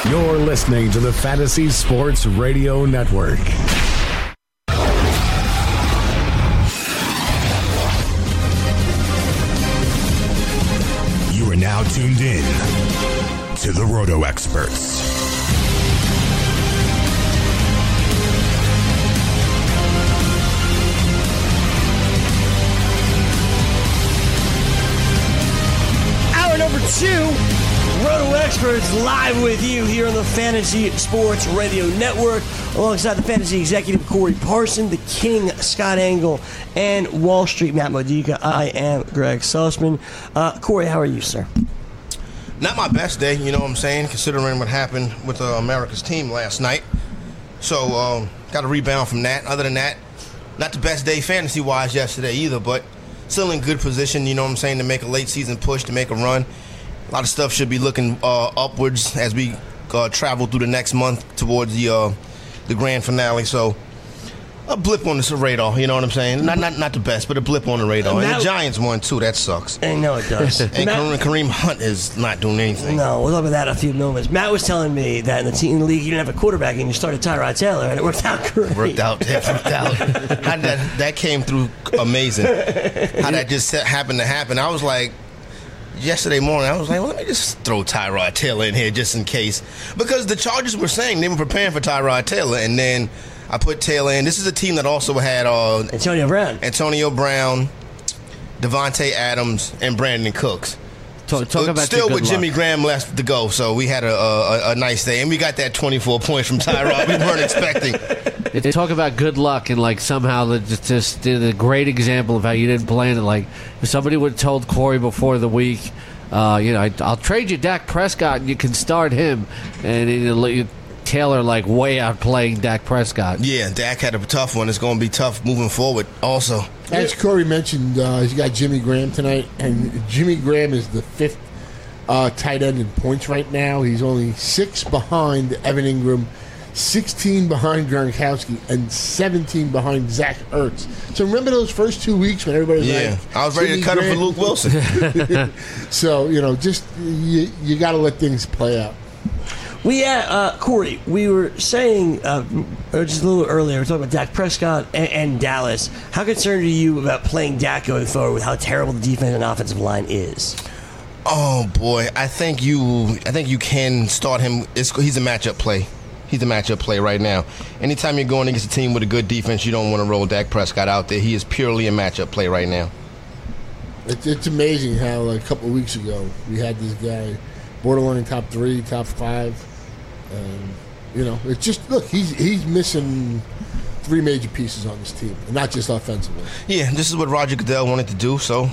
You're listening to the Fantasy Sports Radio Network. You are now tuned in to the Roto Experts. Hour number 2. Roto Experts live with you here on the Fantasy Sports Radio Network, alongside the Fantasy Executive Corey Parson, the King Scott Engel, and Wall Street Matt Modica. I am Greg Sussman. Corey, how are you, sir? Not my best day, you know what I'm saying, considering what happened with America's team last night. So, got to rebound from that. Other than that, not the best day fantasy-wise yesterday either, but still in good position, you know what I'm saying, to make a late-season push, to make a run. A lot of stuff should be looking upwards as we travel through the next month towards the grand finale. So a blip on the radar, you know what I'm saying? Not the best, but a blip on the radar. And the Giants won too. That sucks. I know it does. And Kareem Hunt is not doing anything. No, we'll talk about that in a few moments. Matt was telling me that in the league you didn't have a quarterback and you started Tyrod Taylor, and it worked out great. Worked out. How that came through amazing. How that just happened to happen. I was like, yesterday morning, I was like, well, let me just throw Tyrod Taylor in here just in case. Because the Chargers were saying they were preparing for Tyrod Taylor, and then I put Taylor in. This is a team that also had Antonio Brown, Devontae Adams, and Brandon Cooks. Talk about still with Jimmy Graham left to go, so we had a nice day. And we got that 24 points from Tyrod we weren't expecting. Talk about good luck and like somehow just a great example of how you didn't plan it. Like if somebody would have told Corey before the week, I'll trade you Dak Prescott and you can start him, and Taylor like way outplaying Dak Prescott. Yeah, Dak had a tough one. It's going to be tough moving forward also. As Corey mentioned, he's got Jimmy Graham tonight, and Jimmy Graham is the 5th tight end in points right now. He's only 6 behind Evan Ingram, 16 behind Gronkowski, and 17 behind Zach Ertz. So remember those first 2 weeks when everybody was like, I was ready to cut him for Luke Wilson. So, just you got to let things play out. Corey, we were saying just a little earlier, we were talking about Dak Prescott and Dallas. How concerned are you about playing Dak going forward with how terrible the defense and offensive line is? Oh boy, I think you can start him. He's a matchup play. He's a matchup play right now. Anytime you're going against a team with a good defense, you don't want to roll Dak Prescott out there. He is purely a matchup play right now. It's amazing how like, a couple of weeks ago we had this guy borderline top 3, top 5. And, it's just, look, he's missing 3 major pieces on this team, and not just offensively. Yeah, this is what Roger Goodell wanted to do, so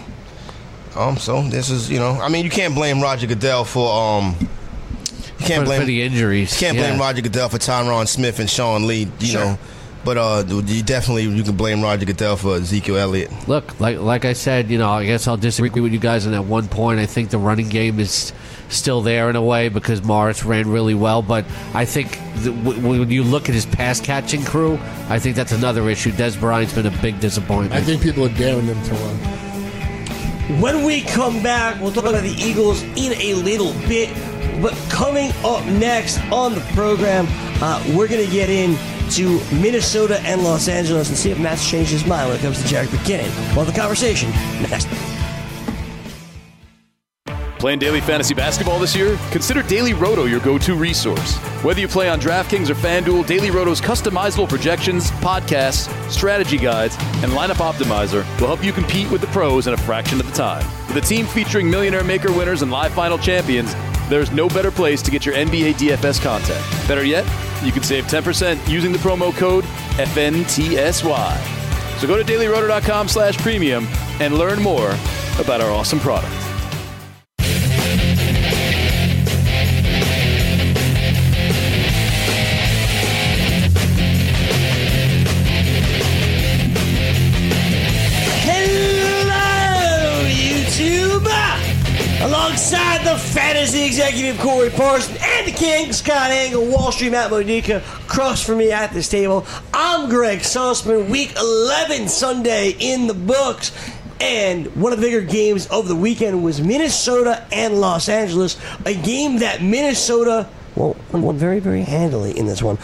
this is, you can't blame Roger Goodell for, for the injuries. You can't blame Roger Goodell for Tyron Smith and Sean Lee, you know. But you can blame Roger Goodell for Ezekiel Elliott. Look, like I said, I guess I'll disagree with you guys on that one point. I think the running game is still there in a way because Morris ran really well. But I think when you look at his pass-catching crew, I think that's another issue. Des Bryant's been a big disappointment. I think people are daring them to run. When we come back, we'll talk about the Eagles in a little bit. But coming up next on the program, we're going to get into Minnesota and Los Angeles and see if Matt's changed his mind when it comes to Jerick McKinnon. Well, the conversation next. Playing daily fantasy basketball this year? Consider Daily Roto your go-to resource. Whether you play on DraftKings or FanDuel, Daily Roto's customizable projections, podcasts, strategy guides, and lineup optimizer will help you compete with the pros in a fraction of the time. With a team featuring Millionaire Maker winners and live final champions, there's no better place to get your NBA DFS content. Better yet, you can save 10% using the promo code FNTSY. So go to dailyroto.com/premium and learn more about our awesome product. Alongside the Fantasy Executive Corey Parson and the King Scott Engel, Wall Street Matt Modica, across from me at this table, I'm Greg Sussman. Week 11 Sunday in the books. And one of the bigger games of the weekend was Minnesota and Los Angeles, a game that Minnesota won very, very handily in this one,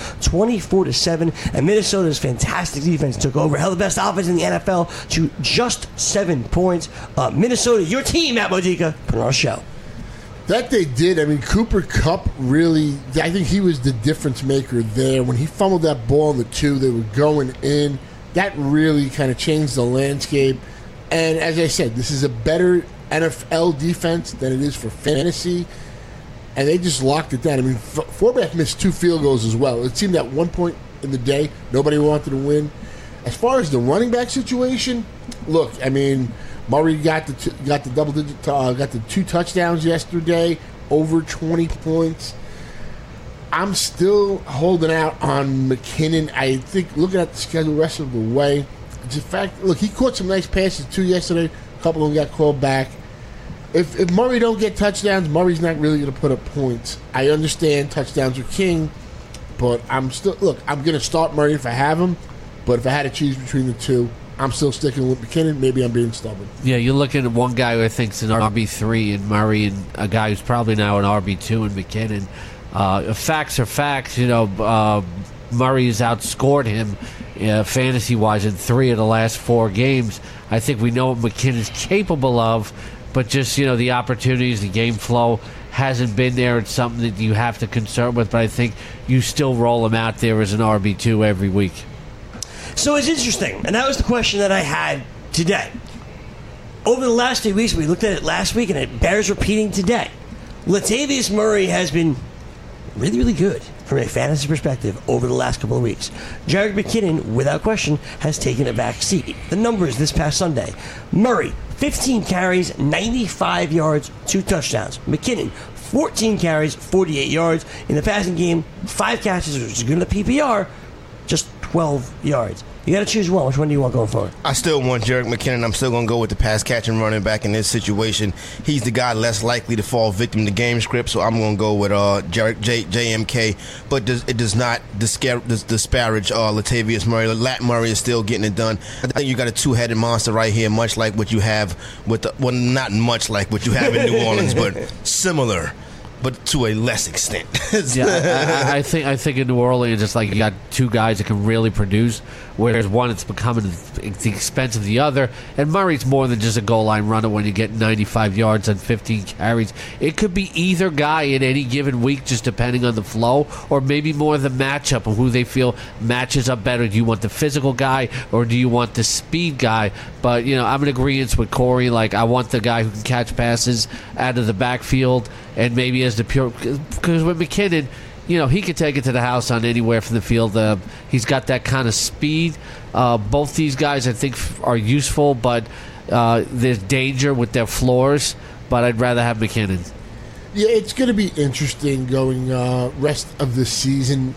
24-7. And Minnesota's fantastic defense took over, held the best offense in the NFL to just 7 points. Minnesota, your team, Matt Modica, put on our show. That they did. I mean, Cooper Kupp really, I think he was the difference maker there. When he fumbled that ball in the 2, they were going in. That really kind of changed the landscape. And as I said, this is a better NFL defense than it is for fantasy. And they just locked it down. I mean, Forbath missed 2 field goals as well. It seemed at one point in the day, nobody wanted to win. As far as the running back situation, look, I mean, Murray got the double digit, got the 2 touchdowns yesterday, over 20 points. I'm still holding out on McKinnon. I think looking at the schedule the rest of the way, it's a fact. Look, he caught some nice passes too yesterday. A couple of them got called back. If Murray don't get touchdowns, Murray's not really going to put up points. I understand touchdowns are king, but I'm going to start Murray if I have him. But if I had to choose between the 2, I'm still sticking with McKinnon. Maybe I'm being stubborn. Yeah, you're looking at one guy who I think's an RB3 in Murray, and a guy who's probably now an RB2 in McKinnon. Facts are facts. Murray has outscored him fantasy-wise in 3 of the last 4 games. I think we know what McKinnon's capable of, but just the opportunities, the game flow hasn't been there. It's something that you have to concern with. But I think you still roll him out there as an RB2 every week. So it's interesting, and that was the question that I had today. Over the last 2 weeks, we looked at it last week, and it bears repeating today. Latavius Murray has been really, really good from a fantasy perspective over the last couple of weeks. Jerick McKinnon, without question, has taken a back seat. The numbers this past Sunday. Murray, 15 carries, 95 yards, 2 touchdowns. McKinnon, 14 carries, 48 yards. In the passing game, 5 catches, which is good in the PPR, just 12 yards. You got to choose one. Which one do you want going forward? I still want Jerick McKinnon. I'm still going to go with the pass catching running back in this situation. He's the guy less likely to fall victim to game script, so I'm going to go with JMK. But it does not disparage Latavius Murray. Lat Murray is still getting it done. I think you got a 2-headed monster right here, much like what you have with not much like what you have in New Orleans, but similar, but to a less extent. I think in New Orleans, it's like you got 2 guys that can really produce, whereas one it's becoming at the expense of the other. And Murray's more than just a goal line runner when you get 95 yards on 15 carries. It could be either guy in any given week, just depending on the flow, or maybe more the matchup of who they feel matches up better. Do you want the physical guy or do you want the speed guy? But I'm in agreement with Corey. Like, I want the guy who can catch passes out of the backfield, and maybe as the pure, because with McKinnon, he could take it to the house on anywhere from the field. He's got that kind of speed. Both these guys, I think, are useful, but there's danger with their floors. But I'd rather have McKinnon. Yeah, it's going to be interesting going rest of the season.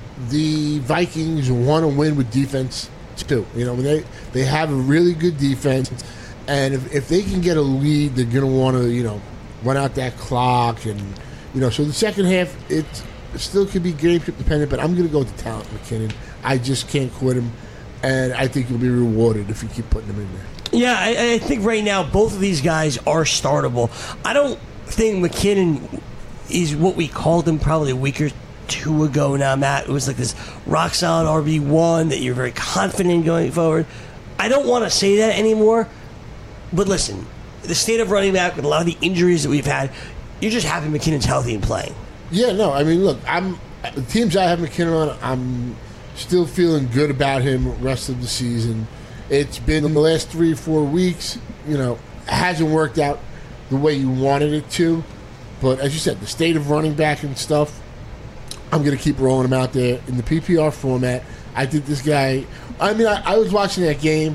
The Vikings want to win with defense too. They have a really good defense, and if they can get a lead, they're going to want to run out that clock, and so the second half it still could be game script dependent, but I'm going to go with the talent, McKinnon. I just can't quit him, and I think you'll be rewarded if you keep putting him in there. Yeah, I think right now both of these guys are startable. I don't think McKinnon is what we called him probably a week or 2 ago now, Matt. It was like this rock solid RB1 that you're very confident in going forward. I don't want to say that anymore, but listen, the state of running back with a lot of the injuries that we've had, you're just happy McKinnon's healthy and playing. Yeah, no, I mean, look, the teams I have McKinnon on, I'm still feeling good about him rest of the season. It's been the last 3 or 4 weeks, it hasn't worked out the way you wanted it to. But as you said, the state of running back and stuff, I'm going to keep rolling him out there in the PPR format. I think this guy, I was watching that game,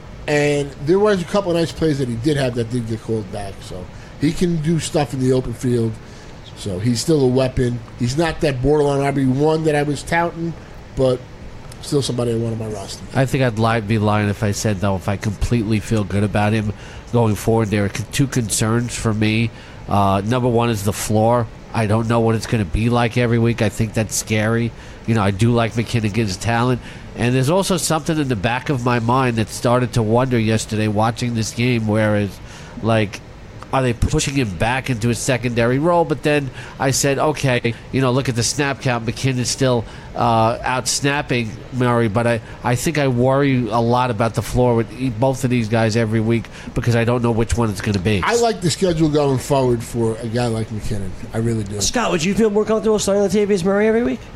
and there was a couple of nice plays that he did have that did get called back. So he can do stuff in the open field. So he's still a weapon. He's not that borderline RB1 that I was touting, but still somebody I want on my roster. I think I'd be lying if I said, though, if I completely feel good about him going forward. There are 2 concerns for me. Number one is the floor. I don't know what it's going to be like every week. I think that's scary. I do like McKinnon's talent. And there's also something in the back of my mind that started to wonder yesterday watching this game, whereas, like, Are they pushing him back into a secondary role? But then I said, okay, look at the snap count. McKinnon's still out snapping Murray, but I think I worry a lot about the floor with both of these guys every week because I don't know which one it's going to be. I like the schedule going forward for a guy like McKinnon. I really do. Scott, would you feel more comfortable starting Latavius Murray every week?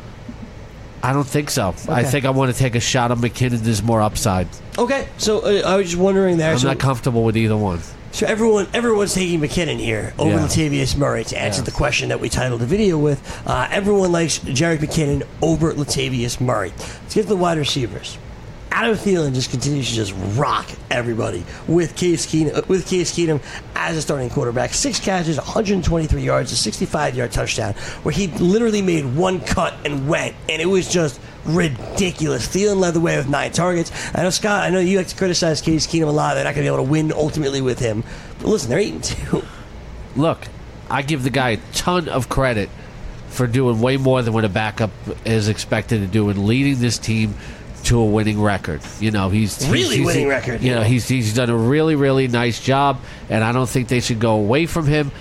I don't think so. Okay. I think I want to take a shot on McKinnon. There's more upside. Okay, so I was just wondering there. I'm not comfortable with either one. So everyone's taking McKinnon here over Latavius Murray to answer the question that we titled the video with. Everyone likes Jerick McKinnon over Latavius Murray. Let's get to the wide receivers. Adam Thielen just continues to just rock everybody with Case Keenum as a starting quarterback. 6 catches, 123 yards, a 65-yard touchdown, where he literally made one cut and went, and it was just ridiculous. Thielen led the way with 9 targets. I know, Scott, I know you like to criticize Case Keenum a lot. They're not going to be able to win ultimately with him. But listen, they're 8-2. Look, I give the guy a ton of credit for doing way more than what a backup is expected to do and leading this team to a winning record. He's winning record. He's done a really, really nice job, and I don't think they should go away from him.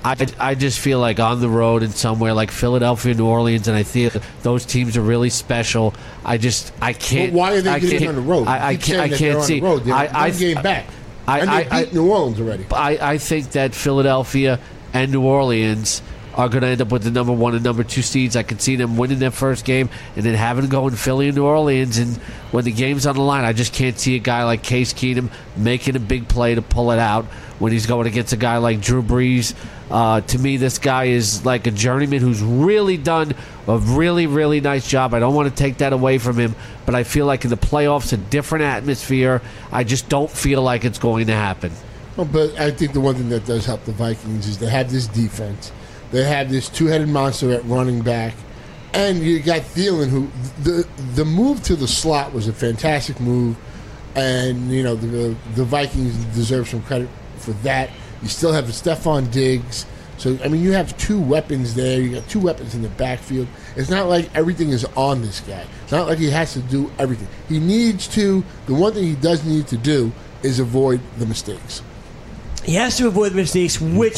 I just feel like on the road and somewhere like Philadelphia, New Orleans, and I think those teams are really special. I can't. But why are they getting on the road? I can't see. They're one game back. And they beat New Orleans already. I think that Philadelphia and New Orleans are going to end up with the number 1 and number 2 seeds. I can see them winning their first game and then having to go in Philly and New Orleans. And when the game's on the line, I just can't see a guy like Case Keenum making a big play to pull it out when he's going against a guy like Drew Brees. To me, this guy is like a journeyman who's really done a really, really nice job. I don't want to take that away from him, but I feel like in the playoffs, a different atmosphere. I just don't feel like it's going to happen. Well, but I think the one thing that does help the Vikings is they have this defense. They have this two-headed monster at running back. And you got Thielen, who the move to the slot was a fantastic move. And, the Vikings deserve some credit for that. You still have Stephon Diggs. So, you have 2 weapons there. You got 2 weapons in the backfield. It's not like everything is on this guy. It's not like he has to do everything. He needs to. The one thing he does need to do is avoid the mistakes. He has to avoid the mistakes, which...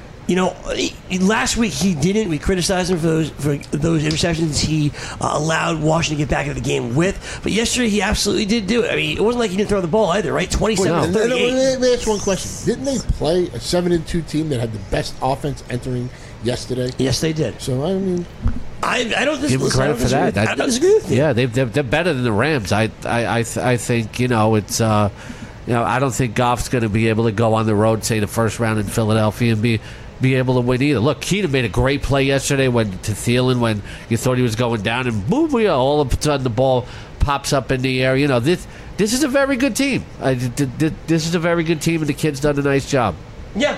last week he didn't. We criticized him for those interceptions he allowed Washington to get back into the game with. But yesterday he absolutely did do it. It wasn't like he didn't throw the ball either, right? 27-38. Let me ask one question. Didn't they play a 7-2 team that had the best offense entering yesterday? Yes, they did. So, I don't give them credit for that. I don't disagree with you. Yeah, they're better than the Rams. I think, it's... I don't think Goff's going to be able to go on the road, say the first round in Philadelphia, and be able to win either. Look, Keenum made a great play yesterday to Thielen when you thought he was going down, and boom, all of a sudden the ball pops up in the air. This is a very good team. This is a very good team, and the kid's done a nice job. Yeah,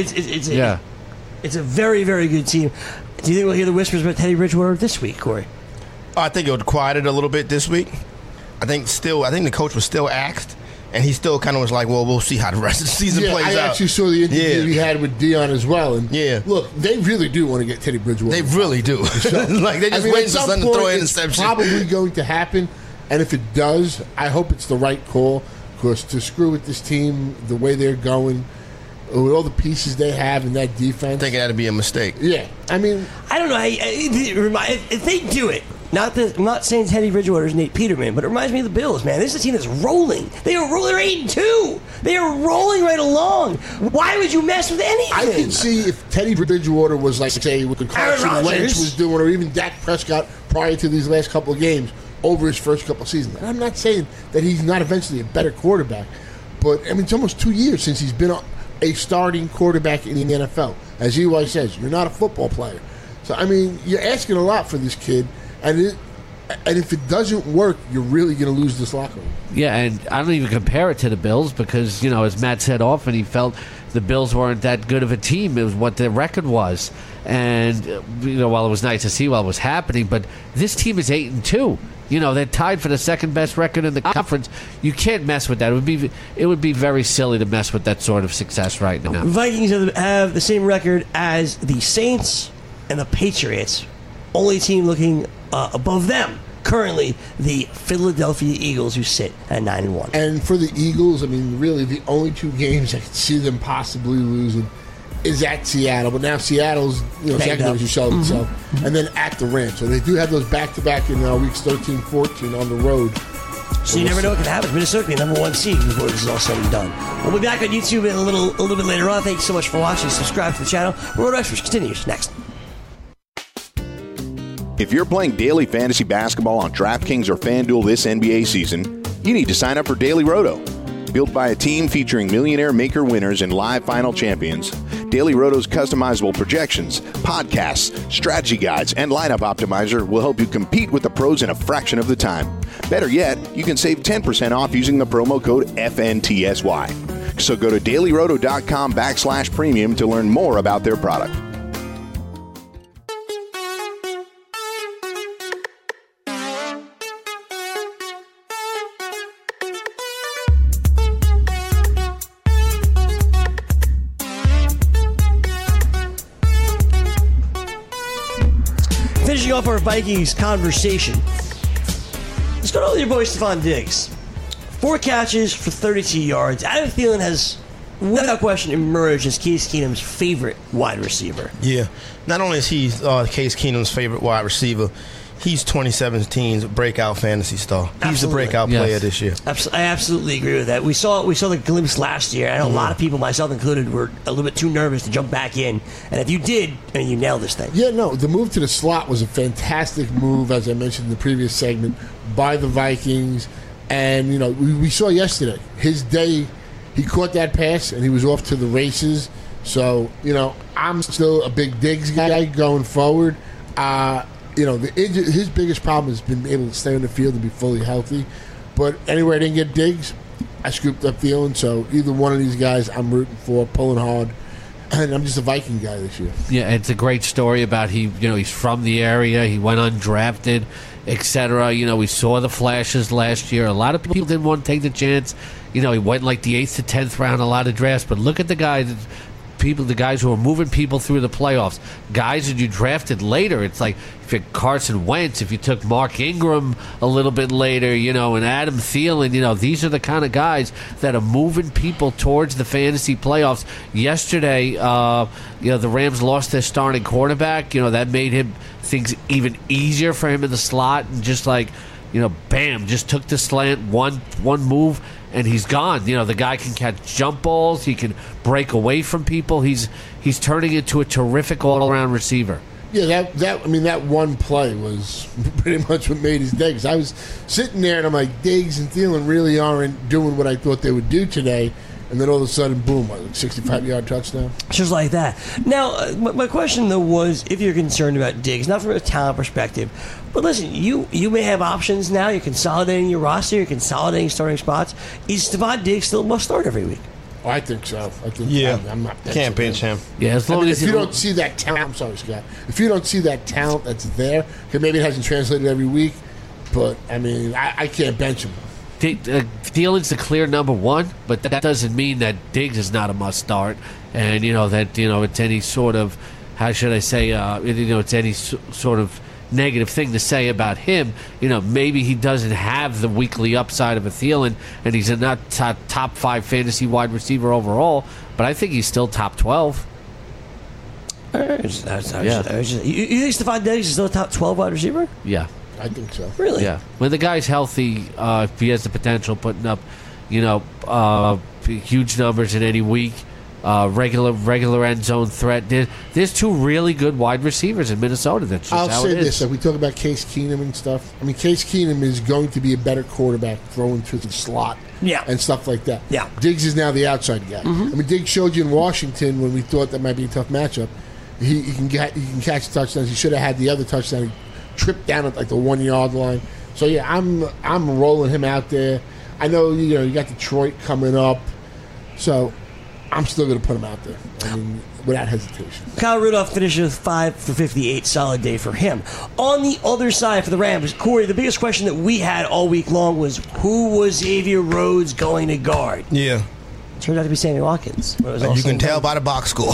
it's a very, very good team. Do you think we'll hear the whispers about Teddy Bridgewater this week, Corey? I think it would quiet it a little bit this week. I think the coach was still asked. And he still kind of was like, well, we'll see how the rest of the season plays out. I actually saw the interview he had with Dion as well. And look, they really do want to get Teddy Bridgewater. They really do. Like, they just waiting for something to throw an interception. It's probably going to happen. And if it does, I hope it's the right call. Because to screw with this team, the way they're going, with all the pieces they have in that defense. I think that'd be a mistake. Yeah. I don't know. If they do it, I'm not saying Teddy Bridgewater is Nate Peterman, but it reminds me of the Bills, man. This is a team that's rolling. They're 8-2. They are rolling right along. Why would you mess with anything? I can see if Teddy Bridgewater was like, say, what the Carson Wentz was doing, or even Dak Prescott prior to these last couple of games over his first couple of seasons. And I'm not saying that he's not eventually a better quarterback, but it's almost 2 years since he's been a starting quarterback in the NFL. As EY says, you're not a football player. So, you're asking a lot for this kid. And if it doesn't work, you're really going to lose this locker room. Yeah, and I don't even compare it to the Bills because, as Matt said often, he felt the Bills weren't that good of a team. It was what their record was. And, while it was nice to see while it was happening, but this team is 8-2. They're tied for the second best record in the conference. You can't mess with that. It would be very silly to mess with that sort of success right now. Vikings have the same record as the Saints and the Patriots. Only team looking above them currently, the Philadelphia Eagles, who sit at 9-1. And for the Eagles, really the only 2 games I could see them possibly losing is at Seattle, but now Seattle's secondary to show itself, and then at the Rams. So they do have those back-to-back in weeks 13, 14 on the road. So you never know what can happen. Minnesota could be number 1 seed before this is all said and done. We'll be back on YouTube a little bit later on. Thank you so much for watching. Subscribe to the channel. Roto Experts continues next. If you're playing daily fantasy basketball on DraftKings or FanDuel this NBA season, you need to sign up for Daily Roto. Built by a team featuring millionaire maker winners and live final champions, Daily Roto's customizable projections, podcasts, strategy guides, and lineup optimizer will help you compete with the pros in a fraction of the time. Better yet, you can save 10% off using the promo code FNTSY. So go to dailyroto.com/premium to learn more about their product. Finishing off our Vikings conversation, let's go to your boy Stephon Diggs. 4 catches for 32 yards. Adam Thielen has, without question, emerged as Case Keenum's favorite wide receiver. Yeah. Not only is he Case Keenum's favorite wide receiver, he's 2017's breakout fantasy star. He's the breakout player this year. I absolutely agree with that. We saw the glimpse last year. I know a lot of people, myself included, were a little bit too nervous to jump back in. And if you did, and you nailed this thing. Yeah, no, the move to the slot was a fantastic move, as I mentioned in the previous segment, by the Vikings. And, we saw yesterday, his day, he caught that pass, and he was off to the races. So, I'm still a big Diggs guy going forward. His biggest problem has been able to stay on the field and be fully healthy. But anyway, I didn't get Diggs. I scooped up Thielen. So either one of these guys I'm rooting for, pulling hard. And I'm just a Viking guy this year. Yeah, it's a great story about he's from the area. He went undrafted, etc. We saw the flashes last year. A lot of people didn't want to take the chance. He went like the 8th to 10th round, a lot of drafts. But look at the guys who are moving people through the playoffs. Guys that you drafted later. It's like if you Carson Wentz, if you took Mark Ingram a little bit later, and Adam Thielen, these are the kind of guys that are moving people towards the fantasy playoffs. Yesterday, the Rams lost their starting quarterback. That made things even easier for him in the slot, and just like, bam, just took the slant, one move, and he's gone. The guy can catch jump balls. He can break away from people. He's turning into a terrific all-around receiver. Yeah, that one play was pretty much what made his day. Because I was sitting there and I'm like, Diggs and Thielen really aren't doing what I thought they would do today. And then all of a sudden, boom, 65-yard touchdown. Just like that. Now, my question, though, was if you're concerned about Diggs, not from a talent perspective, but listen, you may have options now. You're consolidating your roster. You're consolidating starting spots. Is Stephon Diggs still a must-start every week? Oh, I think so. I'm not Can't bench him. Yeah, as long as if you don't see that talent, I'm sorry, Scott. If you don't see that talent that's there, because maybe it hasn't translated every week, but, I can't bench him. Thielen's the clear number 1, but that doesn't mean that Diggs is not a must start, and it's any sort of, how should I say, it's any sort of negative thing to say about him. Maybe he doesn't have the weekly upside of a Thielen, and he's not top 5 fantasy wide receiver overall, but I think he's still top 12. You think Stephon Diggs is still a top 12 wide receiver? Yeah. I think so. Really? Yeah. When the guy's healthy, if he has the potential putting up, huge numbers in any week, regular end zone threat. There's 2 really good wide receivers in Minnesota. That's just I'll how say it is. this: if we talk about Case Keenum and stuff, Case Keenum is going to be a better quarterback throwing to the slot, and stuff like that. Yeah. Diggs is now the outside guy. Diggs showed you in Washington when we thought that might be a tough matchup. He can catch touchdowns. He should have had the other touchdown. He tripped down at like the 1-yard line. So yeah, I'm rolling him out there. I know you got Detroit coming up, so I'm still going to put him out there. Without hesitation. Kyle Rudolph finished with 5 for 58. Solid day for him. On the other side for the Rams, Corey, the biggest question that we had all week long was who was Xavier Rhodes going to guard? Yeah. Turned out to be Sammy Watkins. You can tell by the box score.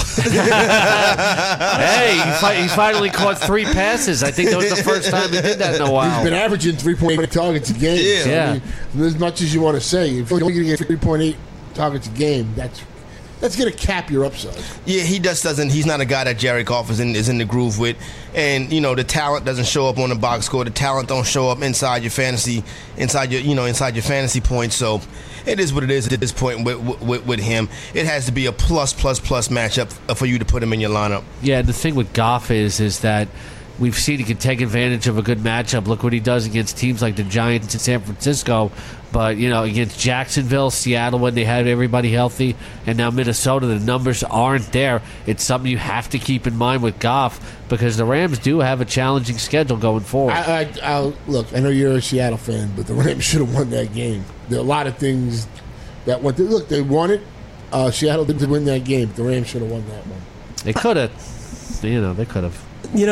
Hey, he finally caught 3 passes. I think that was the first time he did that in a while. He's been averaging 3.8 targets a game. Yeah. As much as you want to say, if you're only going to get 3.8 targets a game, that's that's going to cap your upside. Yeah, he just doesn't. He's not a guy that Jared Goff is in the groove with, and the talent doesn't show up on the box score. The talent don't show up inside your fantasy points. So it is what it is at this point with him. It has to be a plus matchup for you to put him in your lineup. Yeah, and the thing with Goff is that we've seen he can take advantage of a good matchup. Look what he does against teams like the Giants in San Francisco. But, against Jacksonville, Seattle, when they had everybody healthy, and now Minnesota, the numbers aren't there. It's something you have to keep in mind with Goff because the Rams do have a challenging schedule going forward. Look, I know you're a Seattle fan, but the Rams should have won that game. There are a lot of things that went. Look, they won it. Seattle didn't win that game, but the Rams should have won that one. They could have. They could have.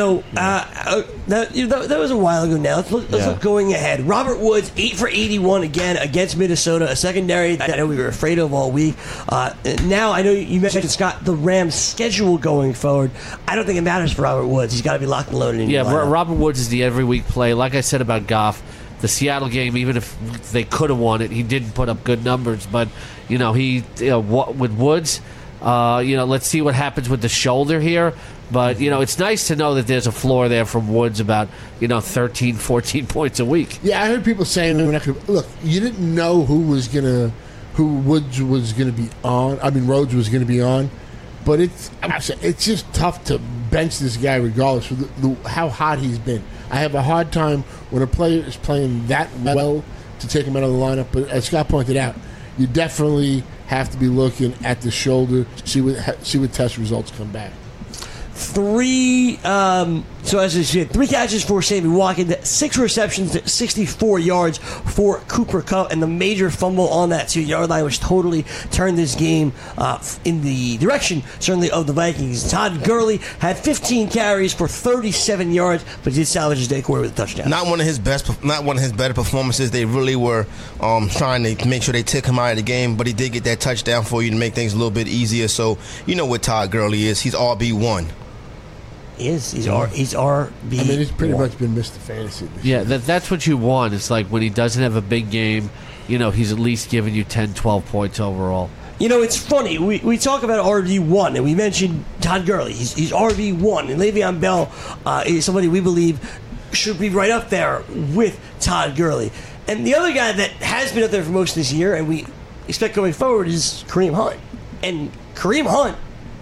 That was a while ago now. Let's look going ahead. Robert Woods, 8 for 81 again against Minnesota, a secondary that I know we were afraid of all week. Now, I know you mentioned, Scott, the Rams' schedule going forward. I don't think it matters for Robert Woods. He's got to be locked and loaded. Robert Woods is the every week play. Like I said about Goff, the Seattle game, even if they could have won it, he didn't put up good numbers. But, with Woods, let's see what happens with the shoulder here. But, it's nice to know that there's a floor there from Woods about, 13, 14 points a week. Yeah, I heard people saying, look, you didn't know who Woods was going to be on. I mean, Rhodes was going to be on. But it's just tough to bench this guy regardless of how hot he's been. I have a hard time when a player is playing that well to take him out of the lineup. But as Scott pointed out, you definitely have to be looking at the shoulder, see what test results come back. Three catches for Sammy Watkins, 6 receptions, 64 yards for Cooper Kupp, and the major fumble on that 2-yard line, which totally turned this game in the direction, certainly, of the Vikings. Todd Gurley had 15 carries for 37 yards, but he did salvage his day, Corey, with a touchdown. Not one of his better performances. They really were trying to make sure they took him out of the game, but he did get that touchdown for you to make things a little bit easier. So you know what Todd Gurley is. He's RB1. He's RB. I mean, he's pretty much been Mr. Fantasy. That's what you want. It's like when he doesn't have a big game, he's at least giving you 10, 12 points overall. It's funny. We talk about RB1, and we mentioned Todd Gurley. He's RB1, and Le'Veon Bell is somebody we believe should be right up there with Todd Gurley. And the other guy that has been up there for most of this year, and we expect going forward, is Kareem Hunt. And Kareem Hunt,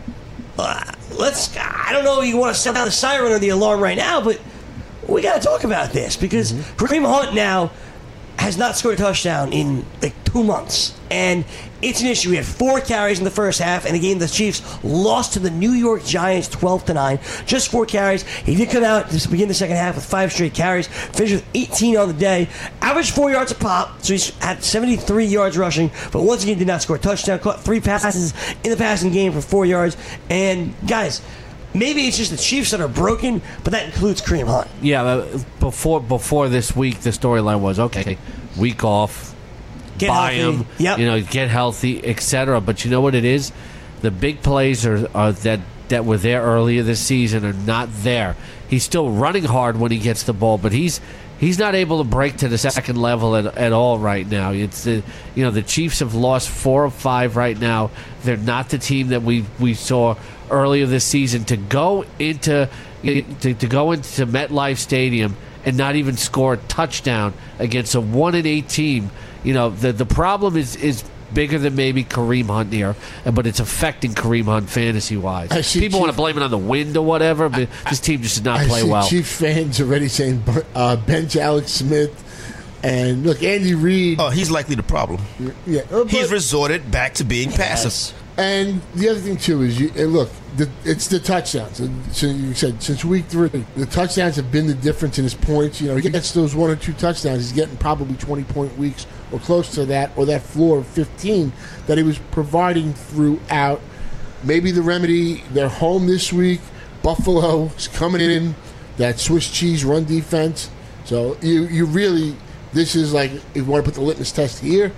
I don't know if you want to sound the siren or the alarm right now, but we got to talk about this because Kareem Hunt now has not scored a touchdown in 2 months. And it's an issue. He had 4 carries in the first half, and again, the Chiefs lost to the New York Giants 12-9. Just 4 carries. He did come out to begin the second half with 5 straight carries, finished with 18 on the day, averaged 4 yards a pop, so he's had 73 yards rushing, but once again did not score a touchdown. Caught 3 passes in the passing game for 4 yards. And guys, maybe it's just the Chiefs that are broken, but that includes Kareem Hunt. Yeah, before this week, the storyline was, okay, week off, buy him, get healthy, etc. But you know what it is? The big plays are that were there earlier this season are not there. He's still running hard when he gets the ball, but he's not able to break to the second level at all right now. It's the Chiefs have lost 4 of 5 right now. They're not the team that we saw earlier this season. To go into MetLife Stadium and not even score a touchdown against a 1-8 team. The problem is bigger than maybe Kareem Hunt here, but it's affecting Kareem Hunt fantasy-wise. People want to blame it on the wind or whatever, but this team just did not play well. Chiefs fans already saying bench Alex Smith. And look, Andy Reid. Oh, he's likely the problem. Yeah, he's resorted back to being passive. And the other thing, too, is, it's the touchdowns. So you said since week 3, the touchdowns have been the difference in his points. He gets those 1 or 2 touchdowns. He's getting probably 20-point weeks or close to that, or that floor of 15 that he was providing throughout. Maybe the remedy, they're home this week. Buffalo's coming in, that Swiss cheese run defense. So you really, this is like, if you want to put the litmus test here,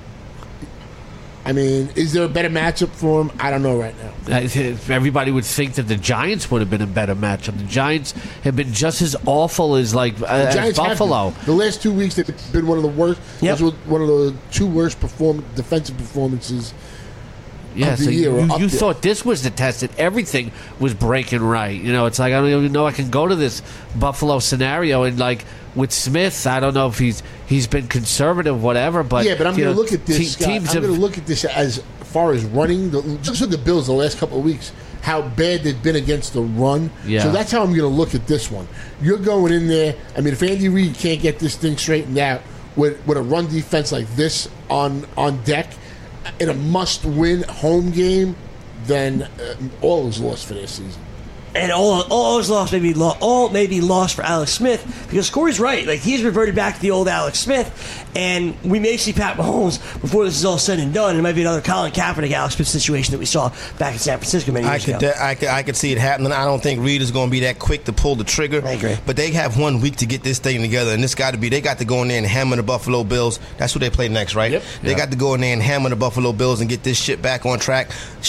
I mean, is there a better matchup for him? I don't know right now. Everybody would think that the Giants would have been a better matchup. The Giants have been just as awful as as Buffalo. The last 2 weeks, they've been one of the worst. Yep. Those were one of the 2 worst defensive performances Yeah, of the so year. you thought this was the test that everything was breaking right. It's like I don't even know I can go to this Buffalo scenario and like with Smith, I don't know if he's been conservative, whatever. But yeah, but I'm going to look at this. Scott, teams I'm going to look at this as far as running. Just look at the Bills the last couple of weeks. How bad they've been against the run. Yeah. So that's how I'm going to look at this one. You're going in there. I mean, if Andy Reid can't get this thing straightened out with a run defense like this on deck in a must-win home game, then all is lost for this season. And all is lost, all may be lost for Alex Smith, because Corey's right. Like, he's reverted back to the old Alex Smith, and we may see Pat Mahomes before this is all said and done. It might be another Colin Kaepernick, Alex Smith situation that we saw back in San Francisco many years ago. I could see it happening. I don't think Reid is going to be that quick to pull the trigger. I agree. But they have 1 week to get this thing together, and they got to go in there and hammer the Buffalo Bills. That's who they play next, right? Yep. They got to go in there and hammer the Buffalo Bills and get this shit back on track.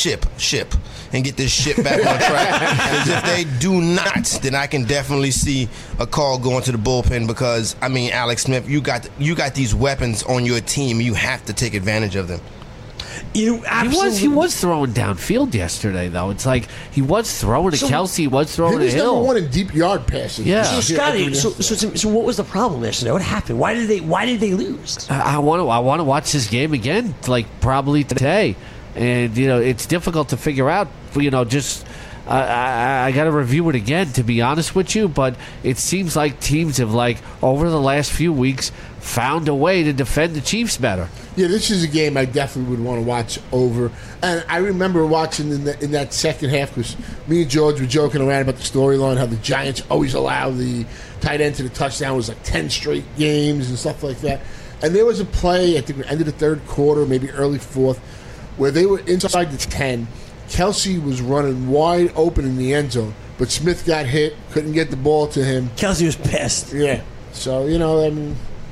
And get this shit back on track. Because if they do not, then I can definitely see a call going to the bullpen, because, I mean, Alex Smith, you got these weapons on your team. You have to take advantage of them. He was throwing downfield yesterday, though. It's like he was throwing to Kelsey, he was throwing to Hill. He was number one in deep yard passes. Yeah. So Scotty, so what was the problem yesterday? What happened? Why did they lose? I want to watch this game again, like probably today. And, it's difficult to figure out, just I got to review it again, to be honest with you. But it seems like teams have, over the last few weeks, found a way to defend the Chiefs better. Yeah, this is a game I definitely would want to watch over. And I remember watching in that second half, because me and George were joking around about the storyline, how the Giants always allow the tight end to the touchdown. It was like 10 straight games and stuff like that. And there was a play, I think, at the end of the third quarter, maybe early fourth, where they were inside the 10. Kelsey was running wide open in the end zone, but Smith got hit, couldn't get the ball to him. Kelsey was pissed. Yeah. So, I mean,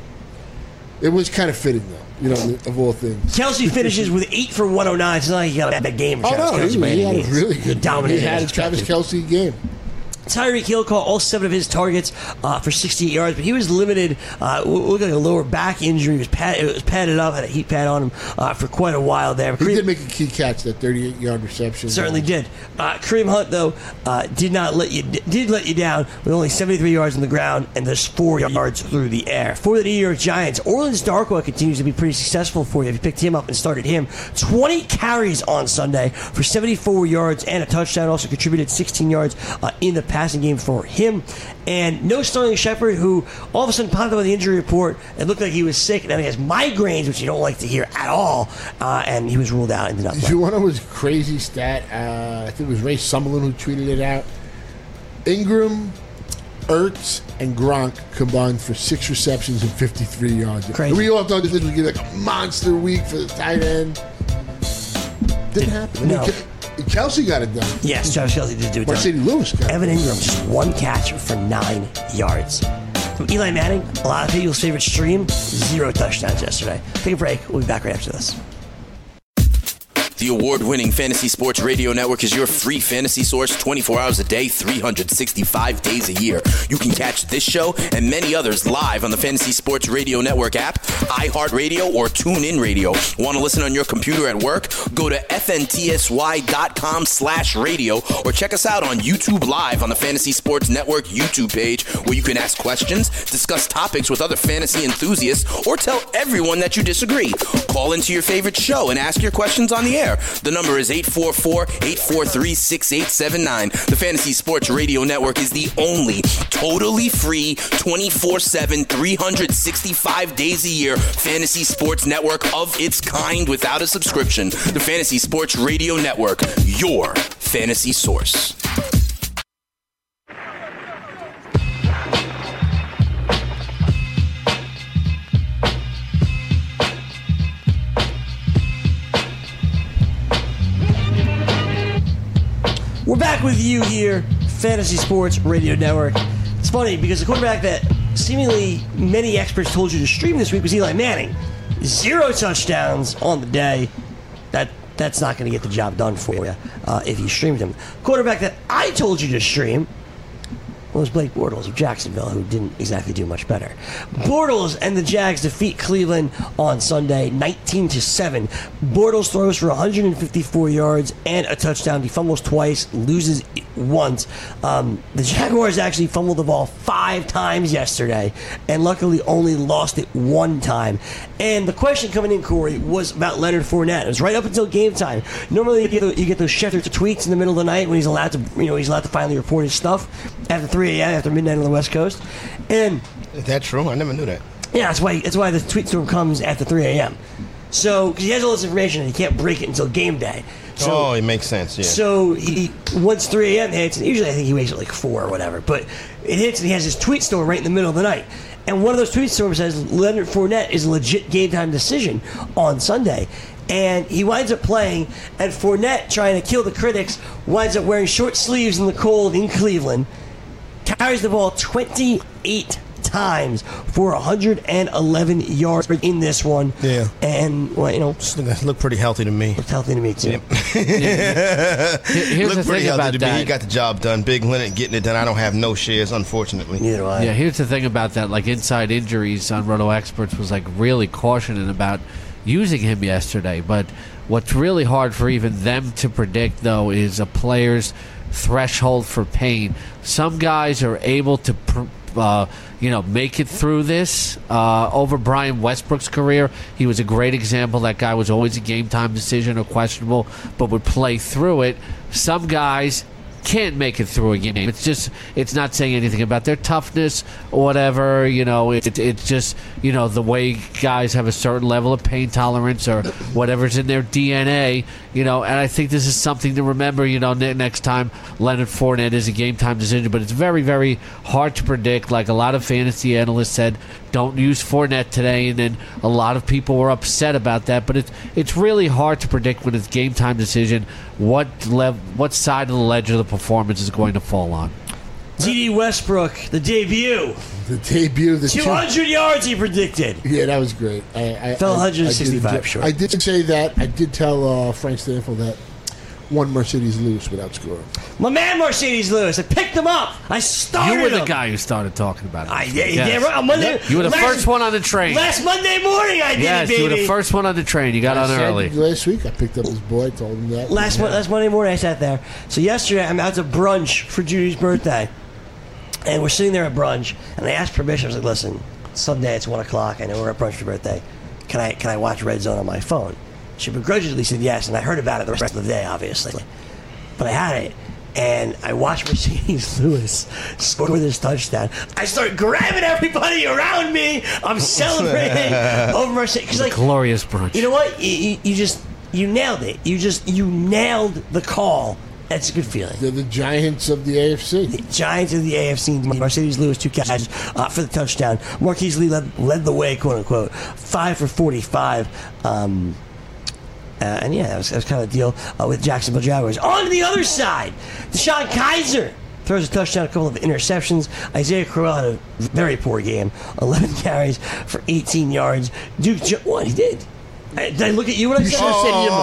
it was kind of fitting, though, of all things. Kelsey finishes with 8 for 109. It's not like he got a bad game for Travis Kelsey. He had a really good dominant. He had a Travis Kelsey game. Tyreek Hill caught all 7 of his targets for 68 yards, but he was limited. Looked like a lower back injury. It was padded up, had a heat pad on him for quite a while there. He did make a key catch, that 38-yard reception. Certainly did. Kareem Hunt, though, did let you down with only 73 yards on the ground and just 4 yards through the air. For the New York Giants, Orleans Darkwa continues to be pretty successful for you. If you picked him up and started him, 20 carries on Sunday for 74 yards and a touchdown. Also contributed 16 yards in the passing game for him. And no Sterling Shepard, who all of a sudden popped up on the injury report and looked like he was sick. Now he has migraines, which you don't like to hear at all. And he was ruled out and did not play. You want to know his crazy stat? I think it was Ray Summerlin who tweeted it out. Ingram, Ertz, and Gronk combined for 6 receptions and 53 yards. Crazy. And we all thought this was going to be like a monster week for the tight end. Didn't happen. No. Kelsey got it done. Yes, Travis Kelsey did do it. Marcedes Lewis got it. Evan Ingram, just 1 catch for 9 yards. From Eli Manning, a lot of people's favorite stream, 0 touchdowns yesterday. Take a break. We'll be back right after this. The award-winning Fantasy Sports Radio Network is your free fantasy source 24 hours a day, 365 days a year. You can catch this show and many others live on the Fantasy Sports Radio Network app, iHeartRadio, or TuneIn Radio. Want to listen on your computer at work? Go to fntsy.com/radio or check us out on YouTube Live on the Fantasy Sports Network YouTube page, where you can ask questions, discuss topics with other fantasy enthusiasts, or tell everyone that you disagree. Call into your favorite show and ask your questions on the air. The number is 844-843-6879. The Fantasy Sports Radio Network is the only totally free 24/7, 365 days a year fantasy sports network of its kind without a subscription. The Fantasy Sports Radio Network, your fantasy source. We're back with you here, Fantasy Sports Radio Network. It's funny because the quarterback that seemingly many experts told you to stream this week was Eli Manning. 0 touchdowns on the day. That's not going to get the job done for you if you streamed him. Quarterback that I told you to stream, Well, it was Blake Bortles of Jacksonville, who didn't exactly do much better. Bortles and the Jags defeat Cleveland on Sunday, 19-7. Bortles throws for 154 yards and a touchdown. He fumbles twice, loses once. The Jaguars actually fumbled the ball 5 times yesterday, and luckily only lost it 1 time. And the question coming in, Corey, was about Leonard Fournette. It was right up until game time. Normally, you get those Schefter tweets in the middle of the night when he's allowed to finally report his stuff after 3 a.m. after midnight on the West Coast. And is that true? I never knew that. Yeah, that's why the tweet storm comes after 3 a.m. So because he has all this information and he can't break it until game day. So, it makes sense. Yeah. So once 3 a.m. hits, and usually I think he wakes at like 4 or whatever, but it hits and he has his tweet storm right in the middle of the night. And one of those tweet storms says Leonard Fournette is a legit game time decision on Sunday. And he winds up playing, and Fournette, trying to kill the critics, winds up wearing short sleeves in the cold in Cleveland, carries the ball 28 times for 111 yards in this one. Yeah. And, well, looked pretty healthy to me. Looked healthy to me, too. Yep. Here's looked the pretty thing healthy about to that. me. He got the job done. Big Leonard getting it done. I don't have no shares, unfortunately. Neither do I. Yeah, here's the thing about that. Like, Inside Injuries on Roto Experts was, like, really cautioning about using him yesterday. But what's really hard for even them to predict, though, is a player's threshold for pain. Some guys are able to make it through this. Over Brian Westbrook's career, he was a great example. That guy was always a game-time decision or questionable, but would play through it. Some guys can't make it through a game. It's not saying anything about their toughness or whatever. It's just the way guys have a certain level of pain tolerance or whatever's in their DNA. And I think this is something to remember. Next time Leonard Fournette is a game time decision, but it's very, very hard to predict. Like a lot of fantasy analysts said, don't use Fournette today, and then a lot of people were upset about that. But it's really hard to predict when it's game time decision what side of the ledger the performance is going to fall on. D.D. Westbrook, the debut. The debut. 200 yards he predicted. Yeah, that was great. I fell 165 short. I did say that. I did tell Frank Stanfield that one Mercedes Lewis without scoring. My man Mercedes Lewis. I picked him up. I started You were the him. guy who started talking about it. Yeah, right. On Monday, You were the first one on the train. Last Monday morning I did Yes, it, baby. you were the first one on the train. You got on early. Last week I picked up his boy, told him that. Last Monday morning I sat there. So yesterday I'm out to brunch for Judy's birthday. And we're sitting there at brunch, and I asked permission. I was like, listen, Sunday it's 1 o'clock. I know we're at brunch for your birthday. Can I watch Red Zone on my phone? She begrudgingly said yes, and I heard about it the rest of the day, obviously. But I had it, and I watched Mercedes Lewis score this touchdown. I start grabbing everybody around me. I'm celebrating over Mercedes. Glorious brunch. You know what? You nailed it. You nailed the call. That's a good feeling. They're the Giants of the AFC. The Giants of the AFC. Mercedes Lewis, 2 catches for the touchdown. Marquise Lee led the way, quote unquote. 5 for 45. And yeah, that was kind of the deal with Jacksonville Jaguars. On to the other side, Deshaun Kaiser throws a touchdown, a couple of interceptions. Isaiah Crowell had a very poor game. 11 carries for 18 yards. What? He did. Did I look at you when I said that?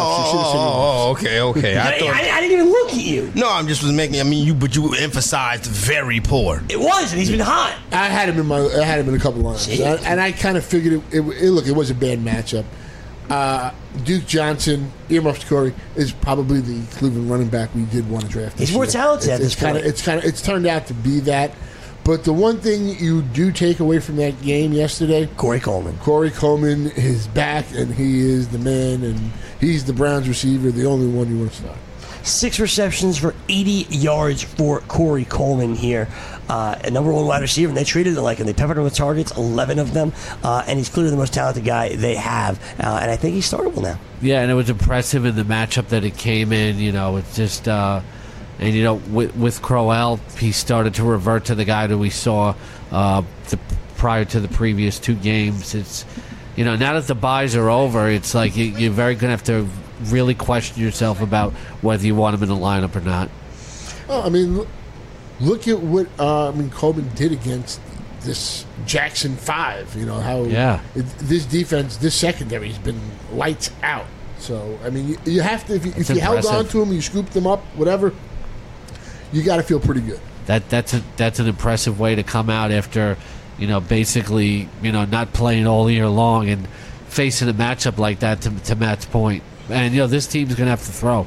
Okay. I didn't even look at you. No, I'm just was making. But you emphasized very poor. It was, and he's been hot. I had him in a couple lines, and I kind of figured it was a bad matchup. Duke Johnson, earmuffs Corey, is probably the Cleveland running back we did want to draft. He's more talented at this point. It's turned out to be that. But the one thing you do take away from that game yesterday, Corey Coleman is back, and he is the man, and he's the Browns receiver, the only one you want to start. 6 receptions for 80 yards for Corey Coleman here. A number 1 wide receiver, and they treated it like him. They peppered him with targets, 11 of them, and he's clearly the most talented guy they have. And I think he's startable now. Yeah, and it was impressive in the matchup that it came in. It's just... with Crowell, he started to revert to the guy that we saw prior to the previous 2 games. It's, now that the buys are over, it's like you're very going to have to really question yourself about whether you want him in the lineup or not. Well, look at what Coleman did against this Jackson 5. This defense, this secondary has been lights out. So you have to if you held on to him, you scooped them up, whatever. You got to feel pretty good. that's an impressive way to come out after, basically, not playing all year long and facing a matchup like that, to Matt's point. And, this team's going to have to throw.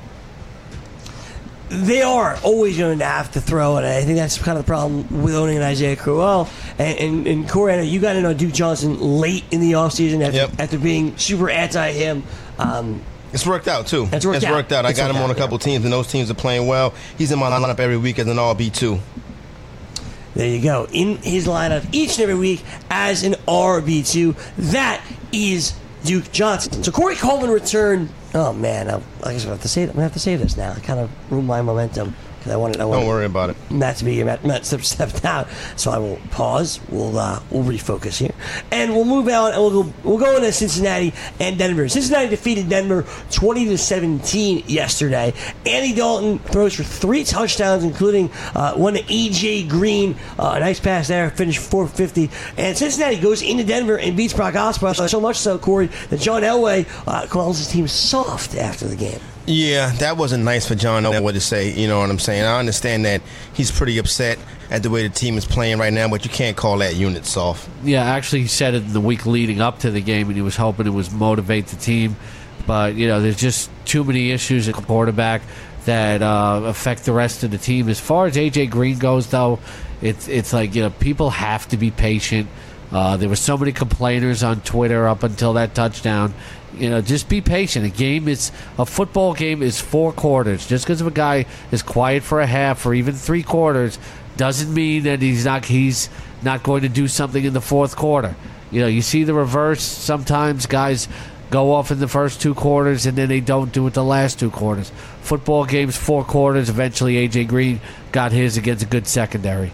They are always going to have to throw, and I think that's kind of the problem with owning an Isaiah Crowell. And Corey, I know you got to know Duke Johnson late in the offseason after being super anti him. It's worked out, too. It's worked out. I got him on a couple teams, and those teams are playing well. He's in my lineup every week as an RB2. There you go. In his lineup each and every week as an RB2. That is Duke Johnson. So Corey Coleman returned. Oh, man. I guess I'm going to have to save this now. I kind of ruined my momentum. Don't worry about it. Matt stepped out, so I will pause. We'll refocus here, and we'll move on, and we'll go into Cincinnati and Denver. Cincinnati defeated Denver 20-17 yesterday. Andy Dalton throws for 3 touchdowns, including one to AJ Green. A nice pass there, finished 450. And Cincinnati goes into Denver and beats Brock Osweiler, so much so, Corey, that John Elway calls his team soft after the game. Yeah, that wasn't nice for John Elway to say, you know what I'm saying? I understand that he's pretty upset at the way the team is playing right now, but you can't call that unit soft. Yeah, actually he said it in the week leading up to the game, and he was hoping it was motivate the team. But, there's just too many issues at quarterback that affect the rest of the team. As far as A.J. Green goes, though, it's like, people have to be patient. There were so many complainers on Twitter up until that touchdown. Just be patient. A football game is 4 quarters. Just because a guy is quiet for a half or even 3 quarters doesn't mean that he's not going to do something in the 4th quarter. You see the reverse. Sometimes guys go off in the first 2 quarters and then they don't do it the last 2 quarters. Football games, 4 quarters. Eventually, A.J. Green got his against a good secondary.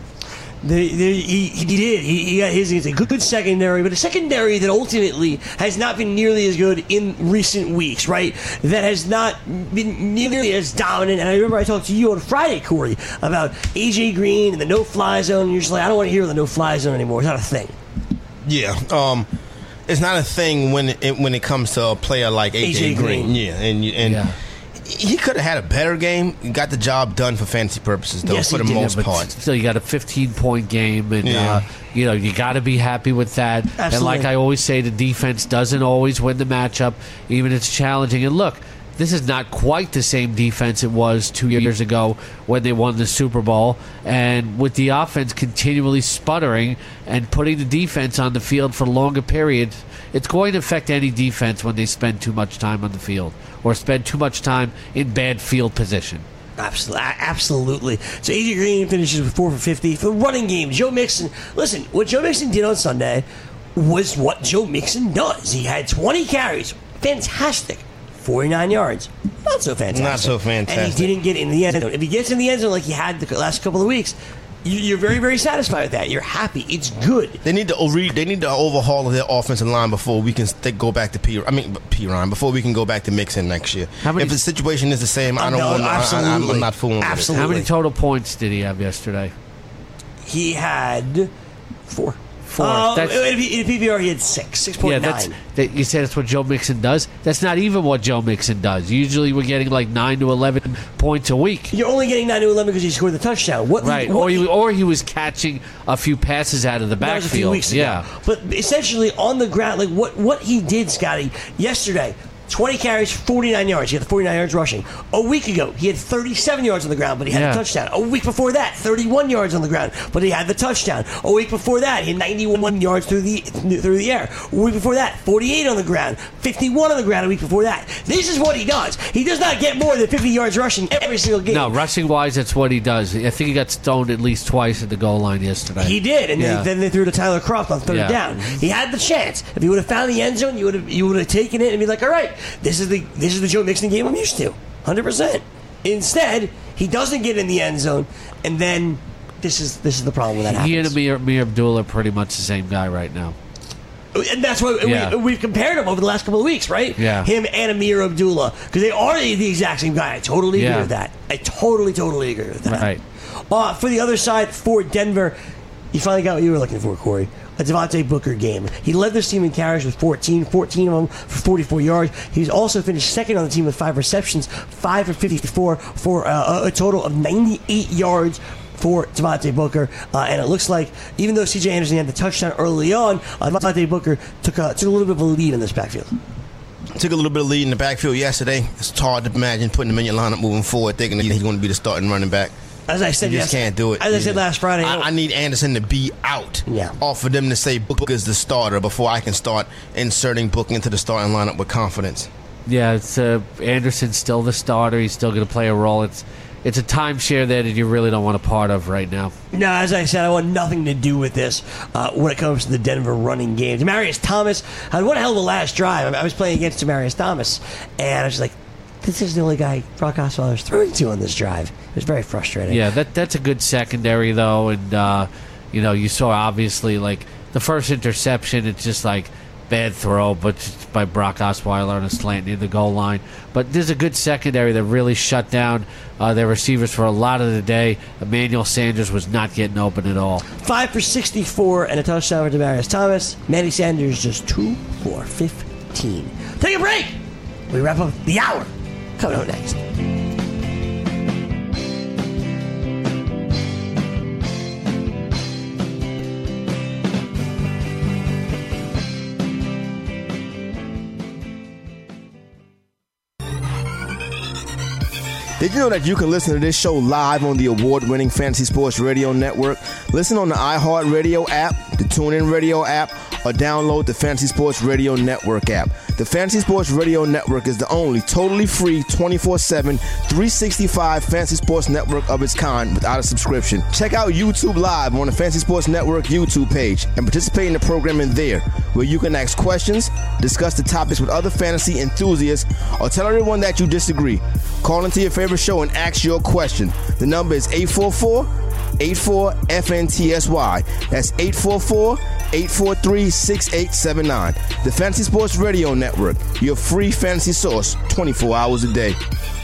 He did. He got his against a good secondary, but a secondary that ultimately has not been nearly as good in recent weeks, right? That has not been nearly as dominant. And I remember I talked to you on Friday, Corey, about A.J. Green and the no-fly zone. And you're just like, I don't want to hear the no-fly zone anymore. It's not a thing. Yeah. It's not a thing when it comes to a player like A.J. Green. Yeah, and yeah. He could have had a better game. He got the job done for fantasy purposes, though, yes, for the most part. Still, you got a 15-point game, and you got to be happy with that. Absolutely. And like I always say, the defense doesn't always win the matchup, even if it's challenging. And look, this is not quite the same defense it was 2 years ago when they won the Super Bowl. And with the offense continually sputtering and putting the defense on the field for longer periods, it's going to affect any defense when they spend too much time on the field or spend too much time in bad field position. Absolutely. So A.J. Green finishes with 4 for 50. For the running game, Joe Mixon. Listen, what Joe Mixon did on Sunday was what Joe Mixon does. He had 20 carries. Fantastic. 49 yards. Not so fantastic. And he didn't get in the end zone. If he gets in the end zone like he had the last couple of weeks, you're very, very satisfied with that. You're happy. It's good. They need to overhaul their offensive line before we can go back to P-Ryan, before we can go back to Mixon next year. If the situation is the same, I'm not fooling with it. How many total points did he have yesterday? He had 4. In PPR, he had 6.9. Yeah, you said that's what Joe Mixon does. That's not even what Joe Mixon does. Usually we're getting like 9 to 11 points a week. You're only getting 9 to 11 because he scored the touchdown. Or he was catching a few passes out of the backfield. That was a few weeks ago. Yeah. But essentially on the ground, like what he did, Scotty, yesterday, 20 carries, 49 yards. He had 49 yards rushing. A week ago, he had 37 yards on the ground, but he had a touchdown. A week before that, 31 yards on the ground, but he had the touchdown. A week before that, he had 91 yards through the air. A week before that, 48 on the ground, 51 on the ground a week before that. This is what he does. He does not get more than 50 yards rushing every single game. No, rushing-wise, that's what he does. I think he got stoned at least twice at the goal line yesterday. He did, and then they threw to Tyler Kroft on 3rd down. He had the chance. If he would have found the end zone, you would have taken it and be like, all right, this is the Joe Mixon game I'm used to, 100%. Instead, he doesn't get in the end zone, and then this is the problem with that happens. He and Amir Abdullah are pretty much the same guy right now. And that's why we've compared them over the last couple of weeks, right? Yeah. Him and Amir Abdullah, because they are the exact same guy. I totally agree with that. I totally agree with that. Right. For the other side, for Denver, you finally got what you were looking for, Corey. A Devontae Booker game. He led this team in carries with 14 of them for 44 yards. He's also finished second on the team with 5 receptions, 5 for 54 for a total of 98 yards for Devontae Booker. And it looks like, even though C.J. Anderson had the touchdown early on, Devontae Booker took a little bit of a lead in this backfield. Took a little bit of lead in the backfield yesterday. It's hard to imagine putting him in your lineup moving forward, thinking that he's going to be the starting running back. As I said, you just can't do it. As I said last Friday, I need Anderson to be out. Yeah. Off for them to say Booker is the starter before I can start inserting Booker into the starting lineup with confidence. Yeah, it's Anderson's still the starter. He's still going to play a role. It's a timeshare there that you really don't want a part of right now. No, as I said, I want nothing to do with this when it comes to the Denver running game. Demaryius Thomas had one hell of a last drive. I was playing against Demaryius Thomas, and I was just like, this is the only guy Brock Osweiler's throwing to on this drive. It was very frustrating. Yeah, that's a good secondary, though. And, you saw, obviously, like, the first interception, it's just like bad throw, but it's by Brock Osweiler on a slant near the goal line. But there's a good secondary that really shut down their receivers for a lot of the day. Emmanuel Sanders was not getting open at all. 5 for 64 and a touchdown for Demaryius Thomas. Manny Sanders just 2 for 15. Take a break. We wrap up the hour. Coming up next. Did you know that you can listen to this show live on the award-winning Fantasy Sports Radio Network? Listen on the iHeartRadio app, the TuneIn Radio app, or download the Fantasy Sports Radio Network app. The Fantasy Sports Radio Network is the only totally free 24/7, 365 Fantasy Sports Network of its kind without a subscription. Check out YouTube Live on the Fantasy Sports Network YouTube page and participate in the programming there, where you can ask questions, discuss the topics with other fantasy enthusiasts, or tell everyone that you disagree. Call into your favorite show and ask your question. The number is 844-84-FNTSY. That's 844-843-6879. The Fantasy Sports Radio Network, your free fantasy source 24 hours a day.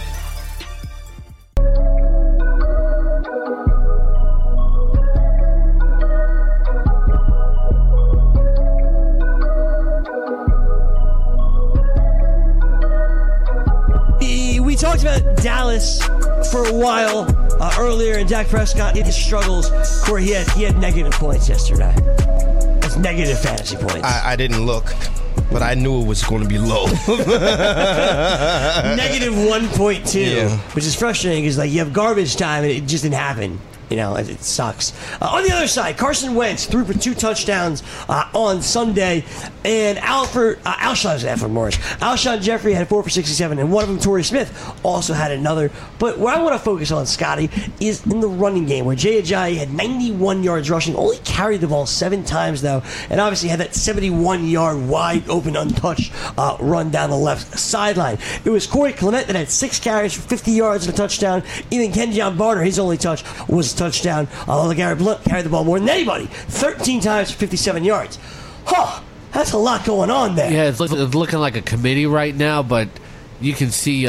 We talked about Dallas for a while earlier, and Dak Prescott hit his struggles where he had negative points yesterday. That's negative fantasy points. I didn't look, but I knew it was going to be low. Negative 1.2, Yeah. which is frustrating because you have garbage time and it just didn't happen. It sucks. On the other side, Carson Wentz threw for 2 touchdowns on Sunday, and Alshon Jeffrey had 4 for 67, and one of them, Torrey Smith, also had another. But what I want to focus on, Scotty, is in the running game, where Jay Ajayi had 91 yards rushing, only carried the ball 7 times, though, and obviously had that 71-yard wide open, untouched run down the left sideline. It was Corey Clement that had 6 carries for 50 yards and a touchdown. Even Kenjon Barner, his only touch was a touchdown, although LeGarrette Blount carried the ball more than anybody, 13 times for 57 yards. That's a lot going on there. Yeah, it's looking like a committee right now, but you can see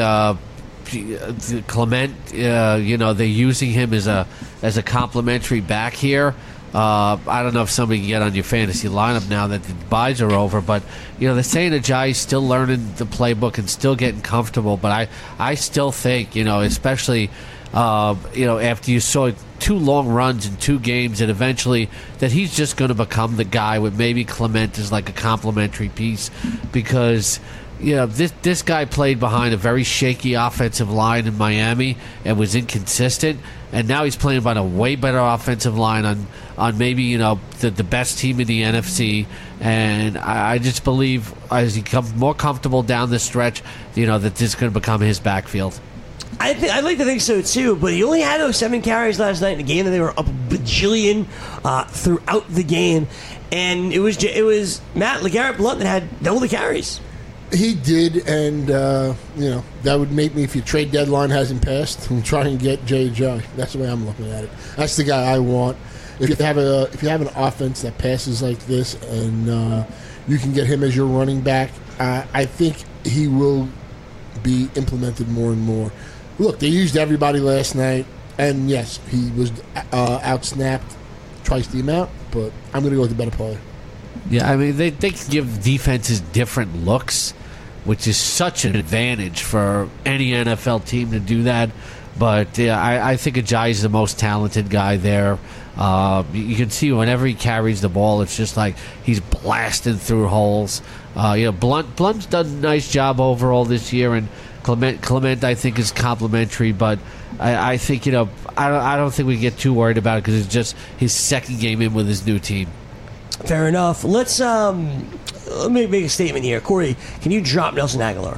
Clement, they're using him as a complimentary back here. I don't know if somebody can get on your fantasy lineup now that the buys are over, but they're saying Ajayi's still learning the playbook and still getting comfortable. But I still think, especially after you saw 2 long runs in 2 games, and eventually that he's just going to become the guy with maybe Clement as like a complimentary piece, because this guy played behind a very shaky offensive line in Miami and was inconsistent, and now he's playing behind a way better offensive line on maybe the best team in the NFC, and I just believe as he becomes more comfortable down the stretch, that this is going to become his backfield. I'd like to think so too, but he only had those 7 carries last night in a game that they were up a bajillion throughout the game, and it was LeGarrette Blount that had double the carries. He did, and that would make me, if your trade deadline hasn't passed, and try and get Jay Ajayi. That's the way I'm looking at it. That's the guy I want. If you have an offense that passes like this, and you can get him as your running back, I think he will be implemented more and more. Look, they used everybody last night, and yes, he was out-snapped twice the amount, but I'm going to go with the better player. Yeah, I mean, they can give defenses different looks, which is such an advantage for any NFL team to do that, But I think Ajayi's the most talented guy there. You can see whenever he carries the ball, it's just like he's blasting through holes. Blunt's done a nice job overall this year, and Clement I think is complimentary, but I think I don't think we get too worried about it because it's just his second game in with his new team. Fair enough. Let me make a statement here. Corey, can you drop Nelson Aguilar?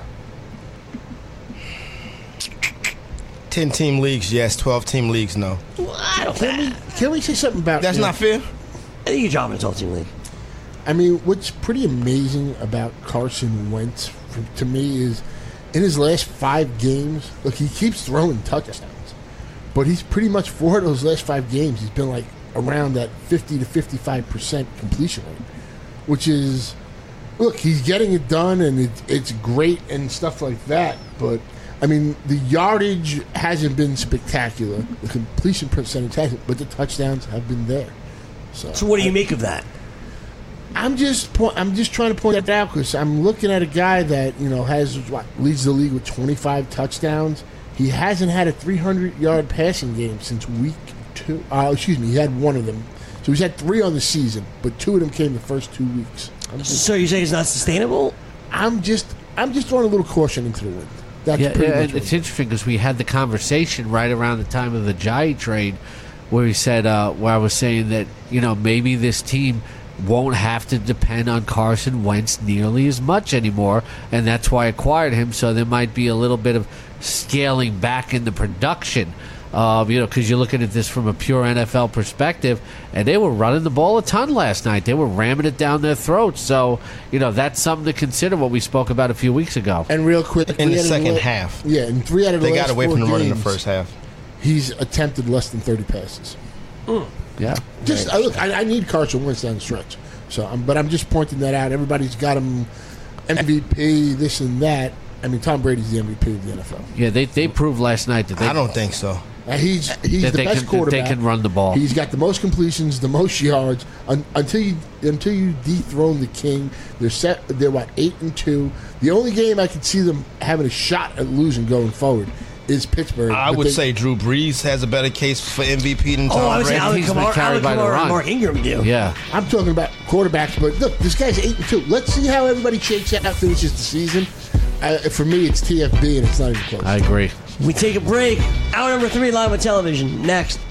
10-team leagues, yes. 12-team leagues, no. I don't think Can we say something about That's not fair. I think you drop him in 12-team league. I mean, what's pretty amazing about Carson Wentz to me is in his last 5 games, look, he keeps throwing touchdowns, but he's pretty much for those last 5 games, he's been like around that 50 to 55% completion rate, which is, look, he's getting it done and it's great and stuff like that, but I mean, the yardage hasn't been spectacular, the completion percentage hasn't, but the touchdowns have been there. So what do you make of that? I'm just trying to point that out because I'm looking at a guy that leads the league with 25 touchdowns. He hasn't had a 300-yard passing game since week 2. He had one of them, so he's had 3 on the season, but 2 of them came the first 2 weeks. So you say it's not sustainable? I'm just throwing a little caution into the wind. That's pretty much it's interesting because we had the conversation right around the time of the Ajayi trade, where he said, where I was saying that maybe this team won't have to depend on Carson Wentz nearly as much anymore, and that's why I acquired him. So there might be a little bit of scaling back in the production, because you're looking at this from a pure NFL perspective, and they were running the ball a ton last night. They were ramming it down their throats. So that's something to consider. What we spoke about a few weeks ago. And real quick, in the second half, in 3 out of the last 4 games, they got away from the run in the first half. He's attempted less than 30 passes. Yeah. Just look, I need Carson Wentz down the stretch. But I'm just pointing that out. Everybody's got him MVP, this and that. I mean, Tom Brady's the MVP of the NFL. Yeah, they proved last night that I don't think so. He's the best quarterback. They can run the ball. He's got the most completions, the most yards. Until you dethrone the king, they're 8-2. The only game I could see them having a shot at losing going forward is Pittsburgh. I would say Drew Brees has a better case for MVP than Tom Brady. Alvin Kamara and Mark Ingram do. Yeah. I'm talking about quarterbacks, but look, this guy's 8-2. Let's see how everybody shakes out, finishes the season. For me, it's TFB, and it's not even close. I agree. We take a break. Hour number 3 live on television. Next.